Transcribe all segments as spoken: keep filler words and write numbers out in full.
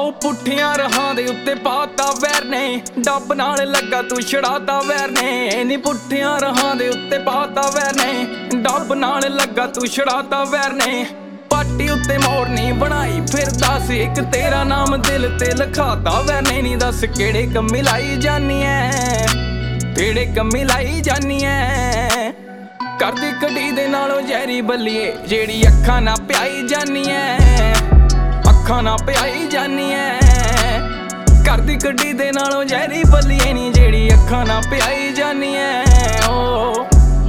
How ਪੁੱਠਿਆਂ ਰਾਹਾਂ ਦੇ ਉੱਤੇ ਪਾਤਾ ਵੈਰ ਨੇ, ਡੱਬ ਨਾਲ ਲੱਗਾ ਤੂੰ ਛੜਾਤਾ ਵੈਰ ਨੇ। ਨੀ ਪੁੱਠਿਆਂ ਰਾਹਾਂ ਦੇ ਉੱਤੇ ਪਾਤਾ ਵੈਰ ਨੇ, ਡੱਬ ਨਾਲ ਲੱਗਾ ਤੂੰ ਛੜਾਤਾ ਵੈਰ ਨੇ। ਪਾਟੀ ਉੱਤੇ ਮੋਰਨੀ ਬਣਾਈ ਫਿਰਦਾ ਸੀ ਇੱਕ, ਤੇਰਾ ਨਾਮ ਦਿਲ ਤੇ ਲਿਖਾਤਾ ਵੈਰ ਨੇ। ਨੀ ਦੱਸ ਕਿਹੜੇ ਕੰਮੀ ਲਾਈ ਜਾਨੀ ਐ, ਕਿਹੜੇ ਕੰਮੀ ਲਾਈ ਜਾਨੀ ਐ। ਕਰਦੀ ਕਢੀ ਦੇ ਨਾਲੋਂ ਜ਼ਹਿਰੀ ਬੱਲੀਏ, ਜਿਹੜੀ ਅੱਖਾਂ ਨਾ ਪਿਆਈ ਜਾਨੀ ਐ, ਅੱਖਾਂ ਨਾ ਪਿਆਈ ਜਾਨੀ ਐ। ਕਰਦੀ ਕਢੀ ਦੇ ਨਾਲੋਂ ਜ਼ਹਿਰੀ ਬੱਲੀਏ ਨੀ, ਜਿਹੜੀ ਅੱਖਾਂ ਨਾ ਪਿਆਈ ਜਾਨੀ ਐ। ਓ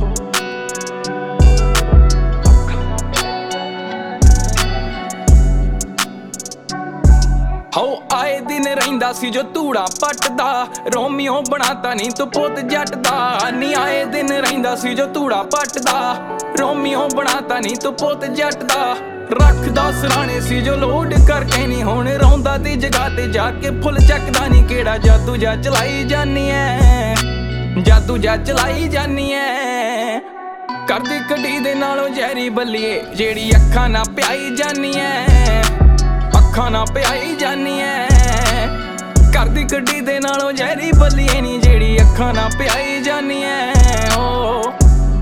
ਹਾਉ ਆਏ ਦਿਨ ਰਹਿੰਦਾ ਸੀ ਜੋ ਧੂੜਾ ਪੱਟਦਾ, ਰੋਮੀਓ ਬਣਾਤਾ ਨੀ ਤੂੰ ਪੁੱਤ ਜੱਟ ਦਾ। ਨੀ ਆਏ ਦਿਨ ਰਹਿੰਦਾ ਸੀ ਜੋ ਧੂੜਾ ਪੱਟਦਾ, ਰੋਮੀਓ ਬਣਾਤਾ ਨੀ ਤੂੰ ਪੁੱਤ ਜੱਟ ਦਾ। ਰੱਖਦਾ ਸਰਾਣੇ ਸੀ ਜੋ ਲੋਡ ਕਰਕੇ ਨੀ, ਹੁਣ ਰੋਂਦਾ ਦੀ ਜਗ੍ਹਾ ਤੇ ਜਾ ਕੇ ਫੁੱਲ ਚੱਕਦਾ ਨੀ। ਕਿਹੜਾ ਜਾਦੂ ਜਾ ਚਲਾਈ ਜਾਨੀ ਐ, ਜਾਦੂ ਜਾ ਚਲਾਈ ਜਾਨੀ ਐ। ਕਰਦੀ ਕਢੀ ਦੇ ਨਾਲੋਂ ਜ਼ਹਿਰੀ ਬੱਲੀਏ, ਜਿਹੜੀ ਅੱਖਾਂ ਨਾ ਪਿਆਈ ਜਾਨੀ ਐ, ਅੱਖਾਂ ਨਾ ਪਿਆਈ ਜਾਨੀ ਐ। ਕਰਦੀ ਕਢੀ ਦੇ ਨਾਲੋਂ ਜ਼ਹਿਰੀ ਬੱਲੀਏ ਨੀ, ਜਿਹੜੀ ਅੱਖਾਂ ਨਾ ਪਿਆਈ ਜਾਨੀ ਐ। ਓ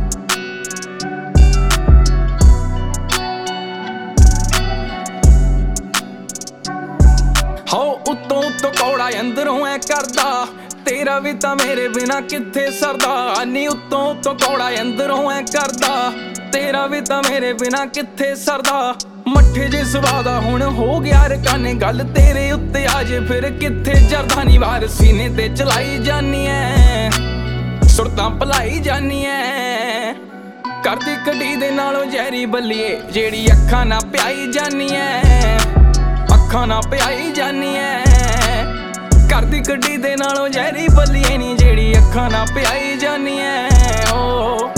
ਹਾਉ ਉੱਤੋਂ ਉੱਤੋਂ ਕੌੜਾ ਅੰਦਰੋਂ ਐ ਕਰਦਾ, ਤੇਰਾ ਵੀ ਤਾਂ ਮੇਰੇ ਬਿਨਾ ਕਿੱਥੇ ਸਰਦਾ। ਨੀ ਉੱਤੋਂ ਉੱਤੋਂ ਕੌੜਾ ਅੰਦਰੋਂ ਐ ਕਰਦਾ, ਤੇਰਾ ਵੀ ਤਾਂ ਮੇਰੇ ਬਿਨਾ ਕਿੱਥੇ ਸਰਦਾ। ਮੱਠੇ ਜੇ ਸਵਾਦਾ ਹੁਣ ਹੋ ਗਿਆ ਰਕਾਨੇ, ਗੱਲ ਤੇਰੇ ਉੱਤੇ ਆ ਜੇ ਫਿਰ ਕਿੱਥੇ ਜਰਦਾ ਨੀ। ਵਾਰ ਸੀਨੇ ਤੇ ਚਲਾਈ ਜਾਨੀ ਐ, ਸੁਰਤਾਂ ਭਲਾਈ ਜਾਨੀ ਐ। ਕਰਦੀ ਕਢੀ ਦੇ ਨਾਲੋਂ ਜ਼ਹਿਰੀ ਬੱਲੀਏ, ਜਿਹੜੀ ਅੱਖਾਂ ਨਾ ਪਿਆਈ ਜਾਨੀ ਐ, ਅੱਖਾਂ ਨਾ ਪਿਆਈ ਜਾਨੀ ਐ। ਕਰਦੀ ਕਢੀ ਦੇ ਨਾਲੋਂ ਜ਼ਹਿਰੀ ਬੱਲੀਏ ਨੀ, ਜਿਹੜੀ ਅੱਖਾਂ ਨਾ ਪਿਆਈ ਜਾਨੀ ਐ। ਓ